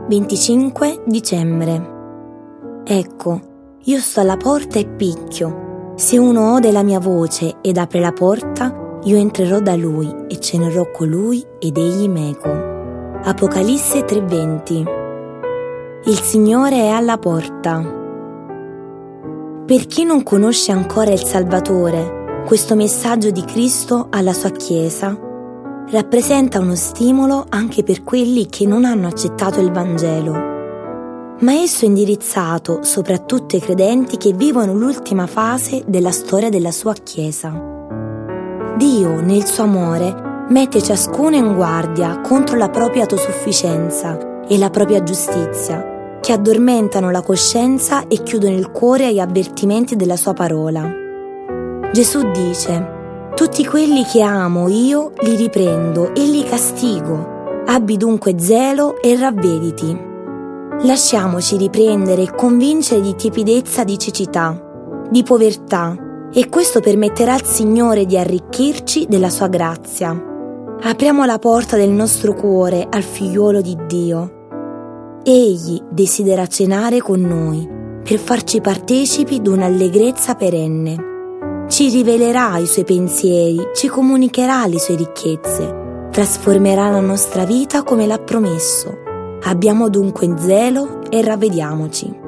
25 dicembre. Ecco, io sto alla porta e picchio. Se uno ode la mia voce ed apre la porta, io entrerò da lui e cenerò con lui ed egli meco. Apocalisse 3:20. Il Signore è alla porta. Per chi non conosce ancora il Salvatore, questo messaggio di Cristo alla sua Chiesa rappresenta uno stimolo anche per quelli che non hanno accettato il Vangelo. Ma esso è indirizzato soprattutto ai credenti che vivono l'ultima fase della storia della sua Chiesa. Dio, nel suo amore, mette ciascuno in guardia contro la propria autosufficienza e la propria giustizia, che addormentano la coscienza e chiudono il cuore agli avvertimenti della sua parola. Gesù dice: tutti quelli che amo io li riprendo e li castigo. Abbi dunque zelo e ravvediti. Lasciamoci riprendere e convincere di tiepidezza, di cecità, di povertà, e questo permetterà al Signore di arricchirci della sua grazia. Apriamo la porta del nostro cuore al Figliuolo di Dio. Egli desidera cenare con noi per farci partecipi d'un'allegrezza perenne. Ci rivelerà i suoi pensieri, ci comunicherà le sue ricchezze, trasformerà la nostra vita come l'ha promesso. Abbiamo dunque zelo e ravvediamoci.